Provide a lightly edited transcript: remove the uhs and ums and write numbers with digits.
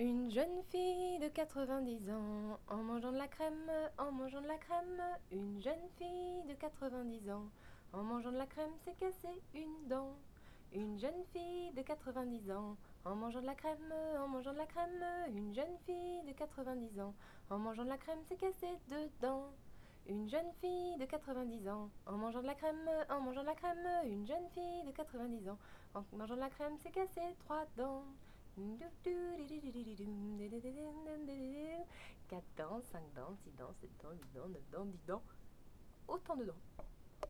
Une jeune fille de 90 ans, en mangeant de la crème, en mangeant de la crème. Une jeune fille de 90 ans, en mangeant de la crème, s'est cassé une dent. Une jeune fille de 90 ans, en mangeant de la crème, en mangeant de la crème. Une jeune fille de 90 ans, en mangeant de la crème, s'est cassé deux dents. Une jeune fille de 90 ans, en mangeant de la crème, en mangeant de la crème. Une jeune fille de 90 ans, en mangeant de la crème, s'est cassé trois dents. 4 dents, 5 dents, 6 dents, 7 dents, 8 dents, 9 dents, 10 dents. Autant de dents.